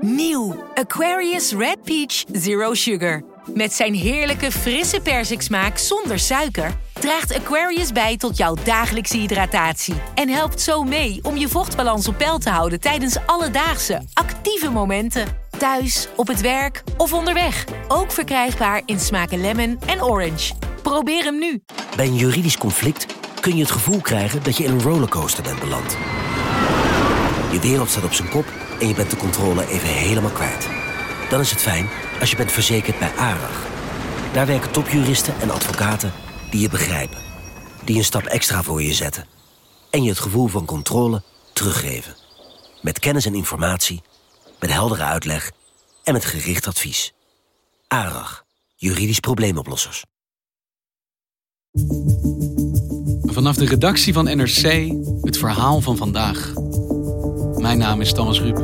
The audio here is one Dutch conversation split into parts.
Nieuw Aquarius Red Peach Zero Sugar. Met zijn heerlijke frisse persiksmaak zonder suiker draagt Aquarius bij tot jouw dagelijkse hydratatie. En helpt zo mee om je vochtbalans op peil te houden tijdens alledaagse, actieve momenten. Thuis, op het werk of onderweg. Ook verkrijgbaar in smaken lemon en orange. Probeer hem nu. Bij een juridisch conflict kun je het gevoel krijgen dat je in een rollercoaster bent beland. Je wereld staat op zijn kop en je bent de controle even helemaal kwijt. Dan is het fijn als je bent verzekerd bij ARAG. Daar werken topjuristen en advocaten die je begrijpen. Die een stap extra voor je zetten. En je het gevoel van controle teruggeven. Met kennis en informatie, met heldere uitleg en met gericht advies. ARAG, juridisch probleemoplossers. Vanaf de redactie van NRC, het verhaal van vandaag. Mijn naam is Thomas Ruip.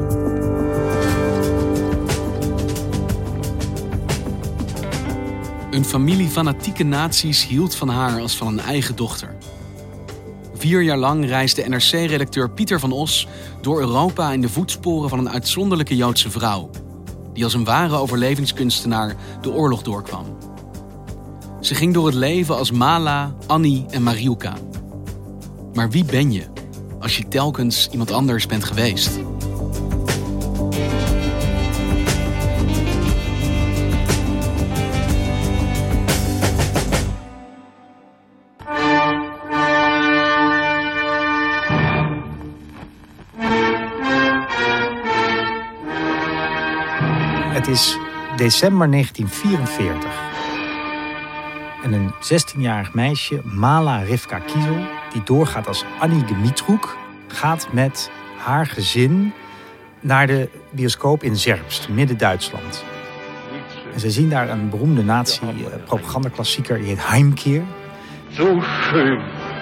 Een familie fanatieke nazi's hield van haar als van een eigen dochter. 4 jaar lang reisde NRC-redacteur Pieter van Os door Europa in de voetsporen van een uitzonderlijke Joodse vrouw, die als een ware overlevingskunstenaar de oorlog doorkwam. Ze ging door het leven als Mala, Annie en Mariuka. Maar wie ben je als je telkens iemand anders bent geweest? Het is december 1944. En een 16-jarig meisje, Mala Rivka Kiesel, die doorgaat als Annie Dimitrouk, gaat met haar gezin naar de bioscoop in Zerbst, midden-Duitsland. En ze zien daar een beroemde nazi-propagandaklassieker, die heet Heimkeer. Zo schön.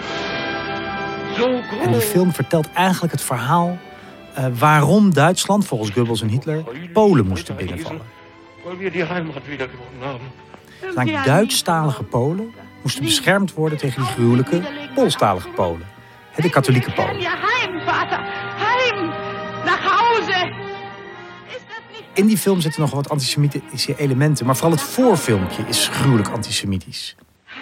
Zo groot. En die film vertelt eigenlijk het verhaal waarom Duitsland, volgens Goebbels en Hitler, Polen moesten binnenvallen. Weil wir die Heimat wiedergewonnen haben. Zolang Duitsstalige Polen moesten beschermd worden tegen die gruwelijke Poolstalige Polen. De katholieke Polen. Ja, heim, vader. Heim. Nach Hause. In die film zitten nog wat antisemitische elementen, maar vooral het voorfilmpje is gruwelijk antisemitisch.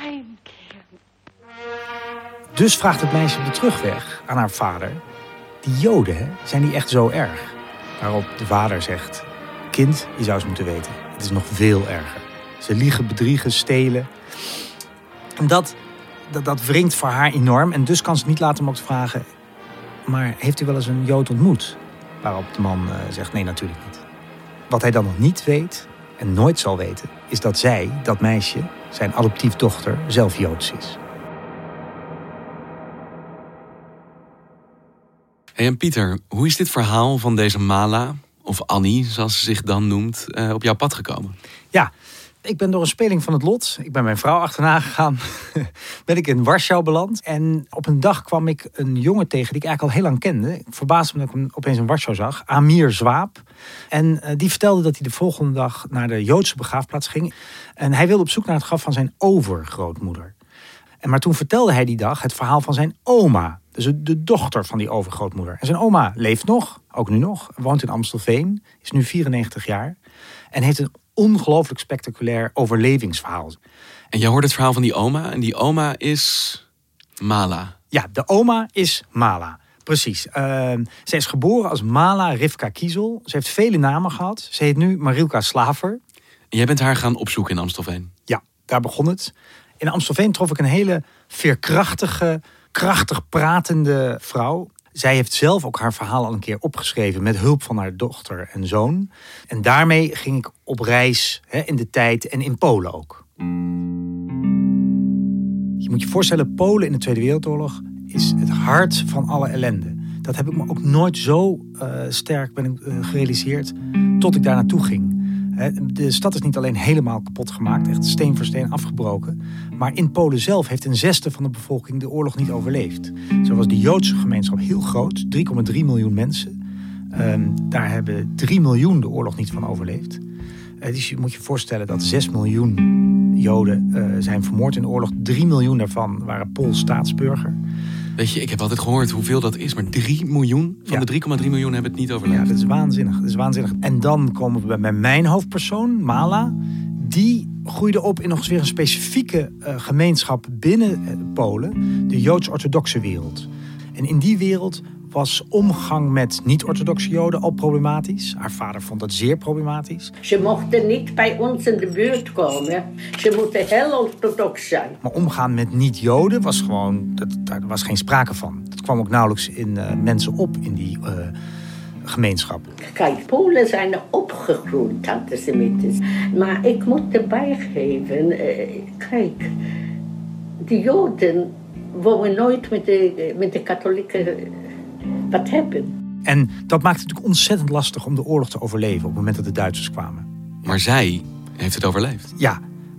Dus vraagt het meisje op de terugweg aan haar vader: die Joden, hè, zijn die echt zo erg? Waarop de vader zegt: kind, je zou eens moeten weten, het is nog veel erger. Ze liegen, bedriegen, stelen. En dat wringt voor haar enorm. En dus kan ze niet laten om ook te vragen: maar heeft u wel eens een Jood ontmoet? Waarop de man zegt: nee, natuurlijk niet. Wat hij dan nog niet weet en nooit zal weten, is dat zij, dat meisje, zijn adoptiefdochter, zelf Joods is. Hey, en Pieter, hoe is dit verhaal van deze Mala, of Annie, zoals ze zich dan noemt, op jouw pad gekomen? Ja, ik ben door een speling van het lot, ik ben mijn vrouw achterna gegaan, ben ik in Warschau beland. En op een dag kwam ik een jongen tegen die ik eigenlijk al heel lang kende. Ik verbaasde me dat ik hem opeens in Warschau zag, Amir Zwaap. En die vertelde dat hij de volgende dag naar de Joodse begraafplaats ging. En hij wilde op zoek naar het graf van zijn overgrootmoeder. Maar toen vertelde hij die dag het verhaal van zijn oma. Dus de dochter van die overgrootmoeder. En zijn oma leeft nog, ook nu nog. Woont in Amstelveen, is nu 94 jaar. En heeft een ongelooflijk spectaculair overlevingsverhaal. En jij hoort het verhaal van die oma. En die oma is Mala. Ja, de oma is Mala. Precies. Zij is geboren als Mala Rivka Kiesel. Ze heeft vele namen gehad. Ze heet nu Mariuka Slaver. En jij bent haar gaan opzoeken in Amstelveen? Ja, daar begon het. In Amstelveen trof ik een hele veerkrachtige, krachtig pratende vrouw. Zij heeft zelf ook haar verhaal al een keer opgeschreven met hulp van haar dochter en zoon. En daarmee ging ik op reis in de tijd en in Polen ook. Je moet je voorstellen, Polen in de Tweede Wereldoorlog is het hart van alle ellende. Dat heb ik me ook nooit zo sterk gerealiseerd tot ik daar naartoe ging. De stad is niet alleen helemaal kapot gemaakt, echt steen voor steen afgebroken. Maar in Polen zelf heeft 1/6 van de bevolking de oorlog niet overleefd. Zo was de Joodse gemeenschap heel groot, 3,3 miljoen mensen. Daar hebben 3 miljoen de oorlog niet van overleefd. Dus je moet je voorstellen dat 6 miljoen Joden zijn vermoord in de oorlog. 3 miljoen daarvan waren Pools staatsburger. Weet je, ik heb altijd gehoord hoeveel dat is, maar 3 miljoen van de 3,3 miljoen hebben het niet overleefd. Ja, dat is waanzinnig. En dan komen we bij mijn hoofdpersoon, Mala. Die groeide op in nog eens weer een specifieke gemeenschap binnen Polen, de Joods-orthodoxe wereld. En in die wereld was omgang met niet-orthodoxe Joden al problematisch. Haar vader vond dat zeer problematisch. Ze mochten niet bij ons in de buurt komen. Ze moeten heel orthodox zijn. Maar omgaan met niet-Joden was gewoon, daar was geen sprake van. Dat kwam ook nauwelijks in mensen op in die gemeenschap. Kijk, Polen zijn opgegroeid antisemitisch. Maar ik moet erbij geven, kijk, de Joden wouden nooit met de katholieken wat hebben. En dat maakte het natuurlijk ontzettend lastig om de oorlog te overleven op het moment dat de Duitsers kwamen. Maar zij heeft het overleefd. Ja.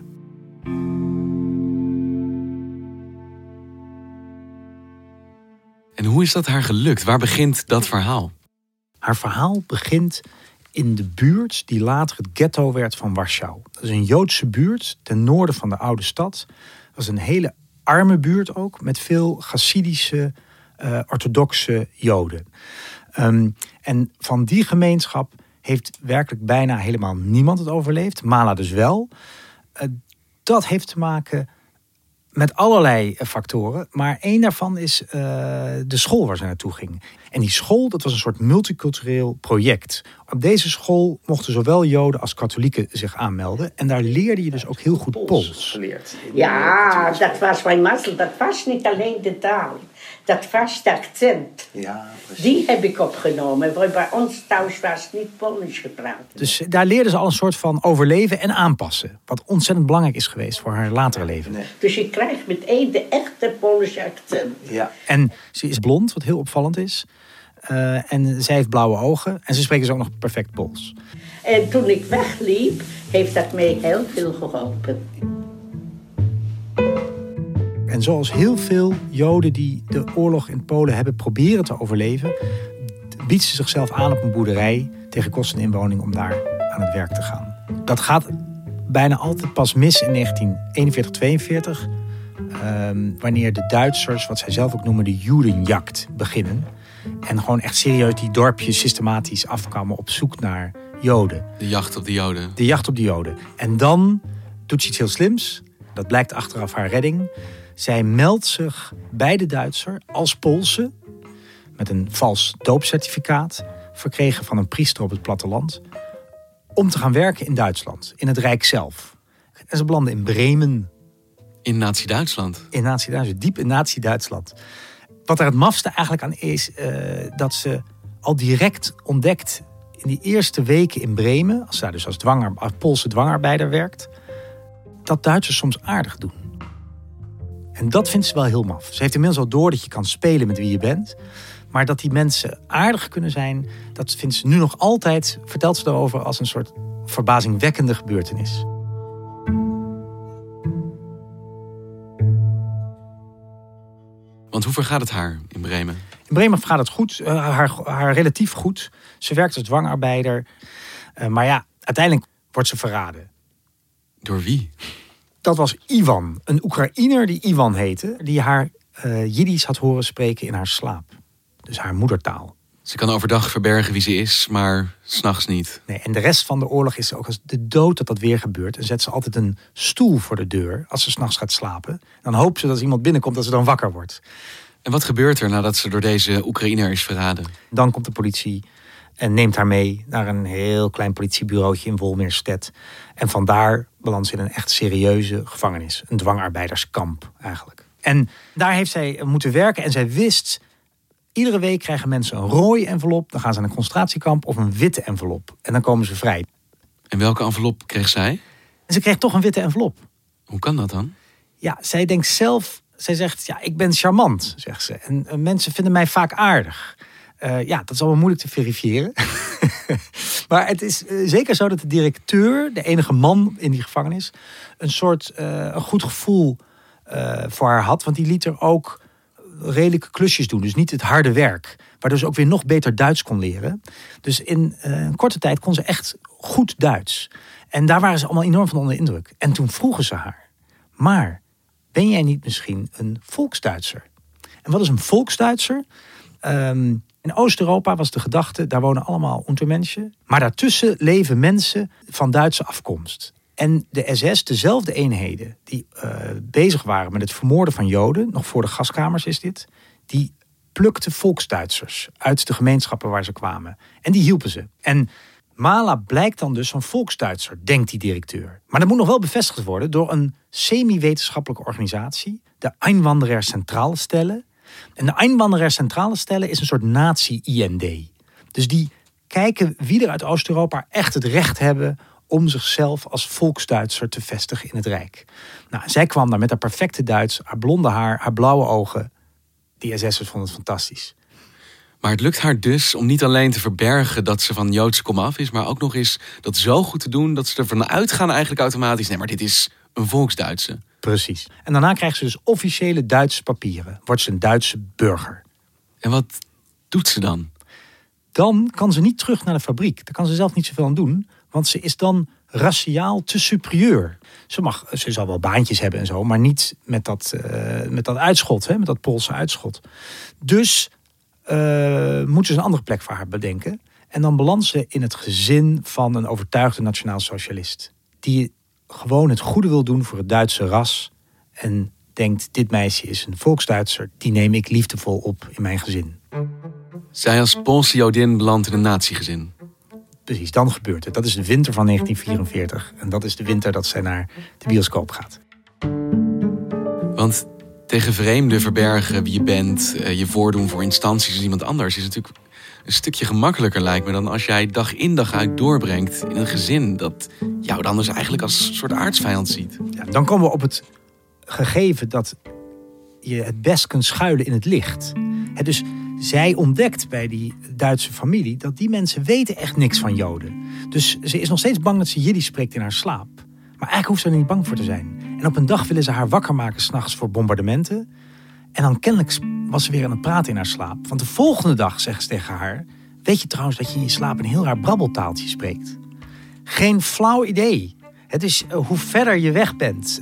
En hoe is dat haar gelukt? Waar begint dat verhaal? Haar verhaal begint in de buurt die later het ghetto werd van Warschau. Dat is een Joodse buurt ten noorden van de oude stad. Dat was een hele arme buurt ook, met veel Chassidische, orthodoxe Joden. En van die gemeenschap heeft werkelijk bijna helemaal niemand het overleefd. Mala dus wel. Dat heeft te maken met allerlei factoren. Maar één daarvan is de school waar ze naartoe ging. En die school, dat was een soort multicultureel project. Op deze school mochten zowel Joden als katholieken zich aanmelden. En daar leerde je dus ook heel goed Pools. Ja, dat was mijn mazzel. Dat was niet alleen de taal. Dat was de accent. Ja, die heb ik opgenomen. Want bij ons thuis was niet Pools gepraat. Dus daar leerden ze al een soort van overleven en aanpassen. Wat ontzettend belangrijk is geweest voor haar latere leven. Nee. Dus je krijgt meteen de echte Poolse accent. Ja. En ze is blond, wat heel opvallend is. En zij heeft blauwe ogen. En ze spreken dus ook nog perfect Pools. En toen ik wegliep, heeft dat mij heel veel geholpen. En zoals heel veel Joden die de oorlog in Polen hebben proberen te overleven, biedt ze zichzelf aan op een boerderij tegen kosteninwoning om daar aan het werk te gaan. Dat gaat bijna altijd pas mis in 1941-42, wanneer de Duitsers, wat zij zelf ook noemen, de Judenjagd beginnen. En gewoon echt serieus die dorpjes systematisch afkwamen op zoek naar Joden. De jacht op de Joden. De jacht op de Joden. En dan doet ze iets heel slims. Dat blijkt achteraf haar redding. Zij meldt zich bij de Duitser als Poolse, met een vals doopcertificaat, verkregen van een priester op het platteland, om te gaan werken in Duitsland, in het Rijk zelf. En ze belanden in Bremen. In Nazi-Duitsland? In Nazi-Duitsland, diep in Nazi-Duitsland. Wat er het mafste eigenlijk aan is, dat ze al direct ontdekt in die eerste weken in Bremen, als ze daar dus als Poolse dwangarbeider werkt, dat Duitsers soms aardig doen. En dat vindt ze wel heel maf. Ze heeft inmiddels al door dat je kan spelen met wie je bent. Maar dat die mensen aardig kunnen zijn, dat vindt ze nu nog altijd, vertelt ze daarover als een soort verbazingwekkende gebeurtenis. Want hoe vergaat het haar in Bremen? In Bremen gaat het goed, haar relatief goed. Ze werkt als dwangarbeider. Maar ja, uiteindelijk wordt ze verraden. Door wie? Dat was Ivan, een Oekraïner die Ivan heette, die haar Jiddisch had horen spreken in haar slaap. Dus haar moedertaal. Ze kan overdag verbergen wie ze is, maar 's nachts niet. Nee, en de rest van de oorlog is ook als de dood dat weer gebeurt. En zet ze altijd een stoel voor de deur als ze 's nachts gaat slapen. Dan hoopt ze dat als iemand binnenkomt dat ze dan wakker wordt. En wat gebeurt er nadat ze door deze Oekraïner is verraden? Dan komt de politie en neemt haar mee naar een heel klein politiebureautje in Wolmirstedt. En vandaar belandt ze in een echt serieuze gevangenis. Een dwangarbeiderskamp eigenlijk. En daar heeft zij moeten werken en zij wist, iedere week krijgen mensen een rode envelop. Dan gaan ze naar een concentratiekamp of een witte envelop. En dan komen ze vrij. En welke envelop kreeg zij? En ze kreeg toch een witte envelop. Hoe kan dat dan? Ja, zij denkt zelf, zij zegt, ja, ik ben charmant, zegt ze. En mensen vinden mij vaak aardig. Ja, dat is allemaal moeilijk te verifiëren. Maar het is zeker zo dat de directeur, de enige man in die gevangenis, een soort een goed gevoel voor haar had. Want die liet er ook redelijke klusjes doen. Dus niet het harde werk. Waardoor ze ook weer nog beter Duits kon leren. Dus in een korte tijd kon ze echt goed Duits. En daar waren ze allemaal enorm van onder indruk. En toen vroegen ze haar, maar ben jij niet misschien een volksduitser? En wat is een Volksduitser? In Oost-Europa was de gedachte, daar wonen allemaal Untermenschen. Maar daartussen leven mensen van Duitse afkomst. En de SS, dezelfde eenheden die bezig waren met het vermoorden van Joden, nog voor de gaskamers is dit, die plukten Volksduitsers uit de gemeenschappen waar ze kwamen. En die hielpen ze. En Mahler blijkt dan dus een Volksduitser, denkt die directeur. Maar dat moet nog wel bevestigd worden door een semi-wetenschappelijke organisatie, de Einwanderer Centrale Stelle. En de Einwanderer Centrale Stelle is een soort nazi-IND. Dus die kijken wie er uit Oost-Europa echt het recht hebben om zichzelf als Volksduitser te vestigen in het Rijk. Nou, zij kwam daar met haar perfecte Duits, haar blonde haar, haar blauwe ogen. Die SS'ers vonden het fantastisch. Maar het lukt haar dus om niet alleen te verbergen dat ze van Joodse komaf is, maar ook nog eens dat zo goed te doen dat ze ervan uitgaan eigenlijk automatisch, nee, maar dit is een Volksduitse. Precies. En daarna krijgt ze dus officiële Duitse papieren. Wordt ze een Duitse burger. En wat doet ze dan? Dan kan ze niet terug naar de fabriek. Daar kan ze zelf niet zoveel aan doen. Want ze is dan raciaal te superieur. Ze zal wel baantjes hebben en zo, maar niet met dat uitschot, met dat Poolse uitschot. Dus moeten ze een andere plek voor haar bedenken. En dan belandt ze in het gezin van een overtuigde nationaal-socialist. Die gewoon het goede wil doen voor het Duitse ras. En denkt, dit meisje is een Volksduitser. Die neem ik liefdevol op in mijn gezin. Zij als Poolse Jodin belandt in een nazi-gezin. Precies, dan gebeurt het. Dat is de winter van 1944. En dat is de winter dat zij naar de bioscoop gaat. Want tegen vreemden verbergen wie je bent, je voordoen voor instanties als iemand anders, is natuurlijk een stukje gemakkelijker, lijkt me, dan als jij dag in dag uit doorbrengt in een gezin dat jou dan dus eigenlijk als een soort aardsvijand ziet. Ja, dan komen we op het gegeven dat je het best kunt schuilen in het licht. Dus zij ontdekt bij die Duitse familie dat die mensen weten echt niks van Joden. Dus ze is nog steeds bang dat ze Jiddisch spreekt in haar slaap. Maar eigenlijk hoeft ze er niet bang voor te zijn. En op een dag willen ze haar wakker maken 's nachts voor bombardementen. En dan kennelijk was ze weer aan het praten in haar slaap. Want de volgende dag zegt ze tegen haar: weet je trouwens dat je in je slaap een heel raar brabbeltaaltje spreekt? Geen flauw idee. Het is hoe verder je weg bent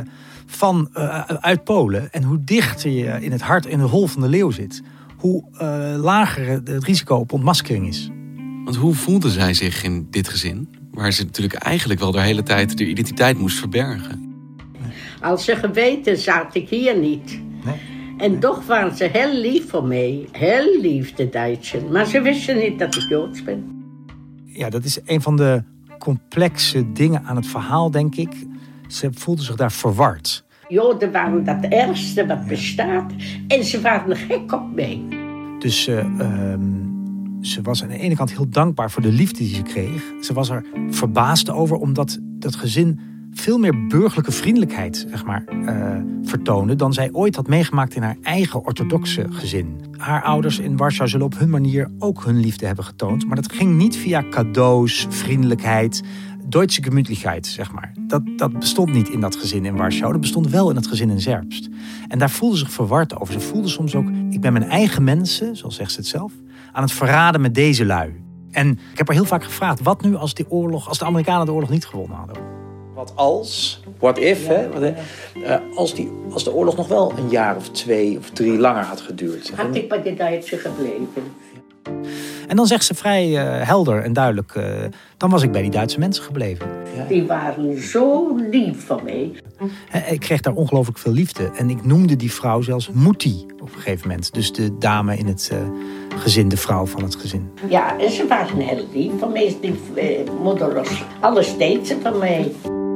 uit Polen en hoe dichter je in het hart in de hol van de leeuw zit, hoe lager het risico op ontmaskering is. Want hoe voelde zij zich in dit gezin, waar ze natuurlijk eigenlijk wel de hele tijd de identiteit moest verbergen? Als ze geweten zat ik hier niet. Nee. En toch waren ze heel lief voor mij. Heel lief, de Duitsers. Maar ze wisten niet dat ik Joods ben. Ja, dat is een van de complexe dingen aan het verhaal, denk ik. Ze voelde zich daar verward. Joden waren dat ergste wat bestaat. En ze waren er gek op mij. Dus ze was aan de ene kant heel dankbaar voor de liefde die ze kreeg. Ze was er verbaasd over, omdat dat gezin veel meer burgerlijke vriendelijkheid, vertoonde dan zij ooit had meegemaakt in haar eigen orthodoxe gezin. Haar ouders in Warschau zullen op hun manier ook hun liefde hebben getoond, maar dat ging niet via cadeaus, vriendelijkheid, Duitse gemütlichkeit, Dat bestond niet in dat gezin in Warschau. Dat bestond wel in het gezin in Zerbst. En daar voelde ze zich verward over. Ze voelde soms ook, ik ben mijn eigen mensen, zoals zegt ze het zelf, aan het verraden met deze lui. En ik heb haar heel vaak gevraagd, wat nu als de Amerikanen de oorlog niet gewonnen hadden? Wat als, what if, als de oorlog nog wel een jaar of 2 of 3 langer had geduurd. Had ik bij de Duitsers gebleven. En dan zegt ze vrij helder en duidelijk, dan was ik bij die Duitse mensen gebleven. Ja. Die waren zo lief voor mij. Ik kreeg daar ongelooflijk veel liefde. En ik noemde die vrouw zelfs Mutti op een gegeven moment. Dus de dame in het gezin, de vrouw van het gezin. Ja, en ze waren heel lief voor mij. Die moederlos. Alles deed ze voor mij.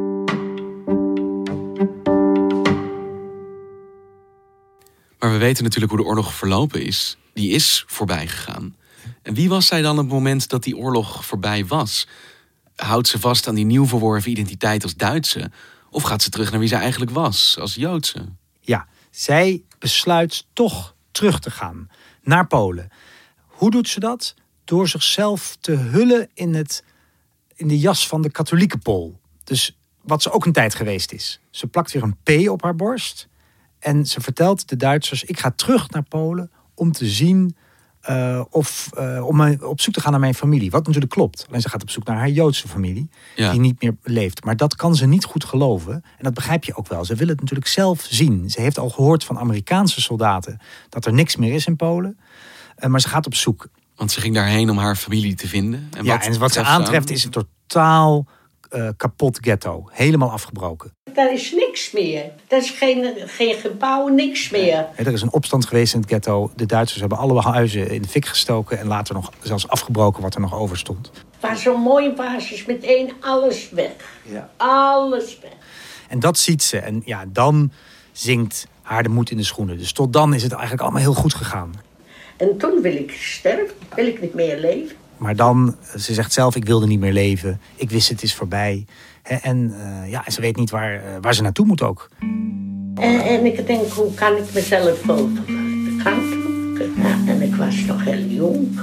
Maar we weten natuurlijk hoe de oorlog verlopen is. Die is voorbij gegaan. En wie was zij dan op het moment dat die oorlog voorbij was? Houdt ze vast aan die nieuw verworven identiteit als Duitse? Of gaat ze terug naar wie ze eigenlijk was, als Joodse? Ja, zij besluit toch terug te gaan naar Polen. Hoe doet ze dat? Door zichzelf te hullen in de jas van de katholieke Pool. Dus wat ze ook een tijd geweest is. Ze plakt weer een P op haar borst. En ze vertelt de Duitsers, ik ga terug naar Polen om te zien om op zoek te gaan naar mijn familie. Wat natuurlijk klopt. Alleen ze gaat op zoek naar haar Joodse familie. Ja. Die niet meer leeft. Maar dat kan ze niet goed geloven. En dat begrijp je ook wel. Ze wil het natuurlijk zelf zien. Ze heeft al gehoord van Amerikaanse soldaten dat er niks meer is in Polen. Maar ze gaat op zoek. Want ze ging daarheen om haar familie te vinden. En wat ze aantreft is een totaal kapot ghetto. Helemaal afgebroken. Daar is niks meer. Er is geen gebouw, niks meer. Er is een opstand geweest in het ghetto. De Duitsers hebben alle huizen in de fik gestoken. En later nog zelfs afgebroken wat er nog over stond. Waar zo'n mooie basis meteen alles weg. Ja. Alles weg. En dat ziet ze. En ja, dan zinkt haar de moed in de schoenen. Dus tot dan is het eigenlijk allemaal heel goed gegaan. En toen wil ik sterven. Wil ik niet meer leven. Maar dan, ze zegt zelf, ik wilde niet meer leven. Ik wist het is voorbij. En ze weet niet waar ze naartoe moet ook. En ik denk, hoe kan ik mezelf bekend maken? Ja, en ik was nog heel jong.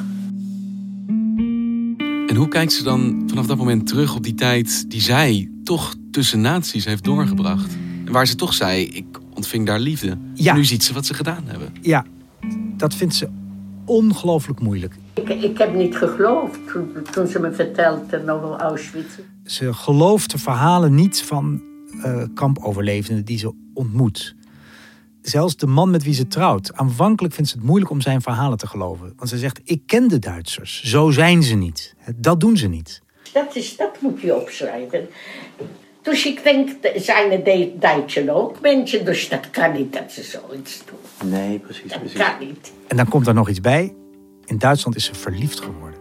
En hoe kijkt ze dan vanaf dat moment terug op die tijd die zij toch tussen naties heeft doorgebracht? En waar ze toch zei, ik ontving daar liefde. Ja. En nu ziet ze wat ze gedaan hebben. Ja, dat vindt ze ongelooflijk moeilijk. Ik heb niet geloofd toen ze me vertelde over Auschwitz. Ze gelooft de verhalen niet van kampoverlevenden die ze ontmoet. Zelfs de man met wie ze trouwt. Aanvankelijk vindt ze het moeilijk om zijn verhalen te geloven. Want ze zegt, ik ken de Duitsers. Zo zijn ze niet. Dat doen ze niet. Dat moet je opschrijven. Dus ik denk, zijn er Duitsers ook mensen. Dus dat kan niet dat ze zoiets doen. Nee, precies. Dat kan niet. En dan komt er nog iets bij. In Duitsland is ze verliefd geworden.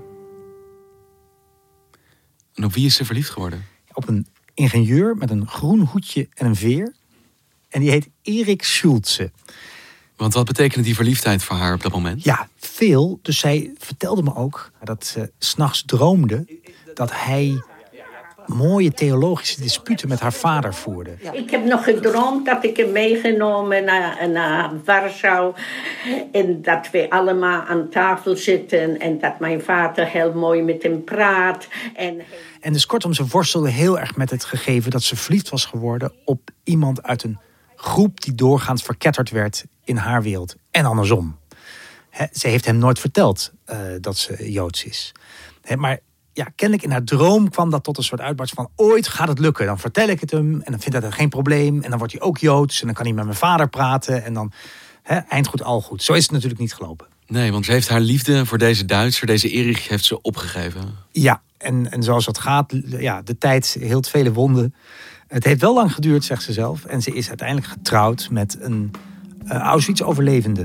En op wie is ze verliefd geworden? Op een ingenieur met een groen hoedje en een veer. En die heet Erik Schulze. Want wat betekende die verliefdheid voor haar op dat moment? Ja, veel. Dus zij vertelde me ook dat ze 's nachts droomde dat hij mooie theologische disputen met haar vader voerde. Ik heb nog gedroomd dat ik hem meegenomen naar Warschau. En dat we allemaal aan tafel zitten. En dat mijn vader heel mooi met hem praat. En dus kortom, ze worstelde heel erg met het gegeven dat ze verliefd was geworden op iemand uit een groep die doorgaans verketterd werd in haar wereld. En andersom. Ze heeft hem nooit verteld dat ze Joods is. Maar ja, kennelijk in haar droom kwam dat tot een soort uitbarst van ooit gaat het lukken. Dan vertel ik het hem en dan vindt hij dat geen probleem. En dan wordt hij ook Joods en dan kan hij met mijn vader praten. En dan eind goed, al goed. Zo is het natuurlijk niet gelopen. Nee, want ze heeft haar liefde voor deze Duitser, deze Erich, heeft ze opgegeven. Ja, en zoals dat gaat, ja, de tijd heelt vele wonden. Het heeft wel lang geduurd, zegt ze zelf. En ze is uiteindelijk getrouwd met een Auschwitz-overlevende.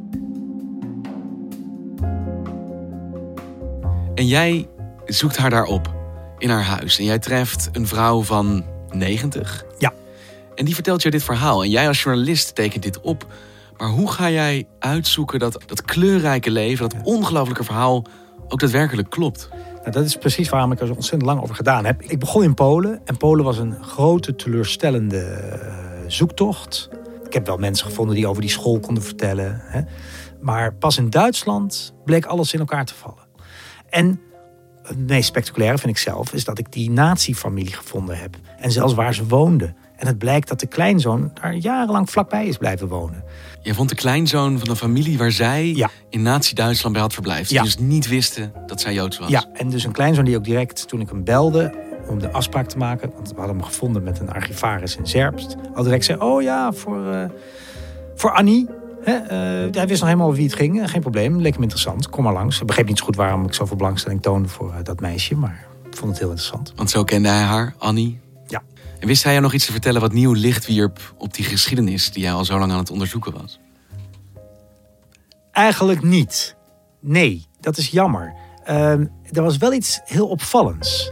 En jij zoekt haar daar op, in haar huis. En jij treft een vrouw van 90. Ja. En die vertelt jou dit verhaal. En jij als journalist tekent dit op. Maar hoe ga jij uitzoeken dat kleurrijke leven, dat ongelofelijke verhaal ook daadwerkelijk klopt? Nou, dat is precies waarom ik er zo ontzettend lang over gedaan heb. Ik begon in Polen. En Polen was een grote, teleurstellende zoektocht. Ik heb wel mensen gevonden die over die school konden vertellen. Maar pas in Duitsland bleek alles in elkaar te vallen. En het meest spectaculaire vind ik zelf is dat ik die nazi-familie gevonden heb. En zelfs waar ze woonden. En het blijkt dat de kleinzoon daar jarenlang vlakbij is blijven wonen. Je vond de kleinzoon van een familie waar zij in nazi-Duitsland bij had verblijft. Die dus niet wisten dat zij Joods was. Ja, en dus een kleinzoon die ook direct, toen ik hem belde om de afspraak te maken, want we hadden hem gevonden met een archivaris in Zerbst, al direct zei, oh ja, voor Annie. Hij wist nog helemaal over wie het ging. Geen probleem, leek hem interessant. Kom maar langs. Ik begreep niet zo goed waarom ik zoveel belangstelling toonde voor dat meisje. Maar ik vond het heel interessant. Want zo kende hij haar, Annie. Ja. En wist hij jou nog iets te vertellen wat nieuw licht wierp op die geschiedenis die jij al zo lang aan het onderzoeken was? Eigenlijk niet. Nee, dat is jammer. Er was wel iets heel opvallends.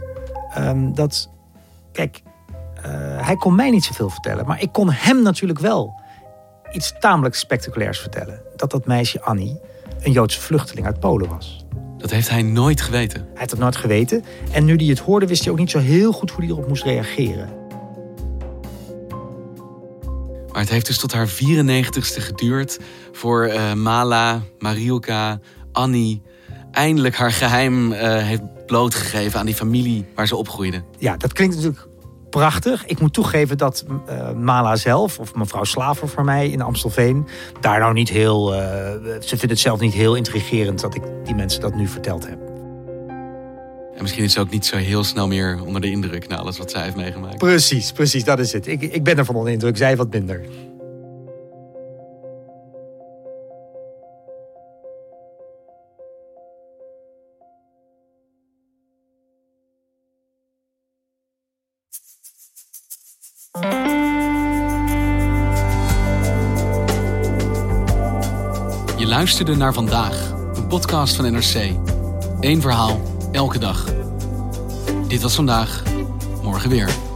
Hij kon mij niet zoveel vertellen. Maar ik kon hem natuurlijk wel iets tamelijk spectaculairs vertellen. Dat meisje Annie een Joodse vluchteling uit Polen was. Dat heeft hij nooit geweten? Hij heeft het nooit geweten. En nu hij het hoorde, wist hij ook niet zo heel goed hoe hij erop moest reageren. Maar het heeft dus tot haar 94ste geduurd voor Mala, Mariuka, Annie eindelijk haar geheim heeft blootgegeven aan die familie waar ze opgroeide. Ja, dat klinkt natuurlijk prachtig. Ik moet toegeven dat Mala zelf, of mevrouw Slaver voor mij in Amstelveen, daar nou niet heel... ze vindt het zelf niet heel intrigerend dat ik die mensen dat nu verteld heb. En misschien is ze ook niet zo heel snel meer onder de indruk na alles wat zij heeft meegemaakt. Precies, dat is het. Ik ben ervan onder de indruk, zij wat minder. Je luisterde naar Vandaag, een podcast van NRC. 1 verhaal, elke dag. Dit was Vandaag, morgen weer.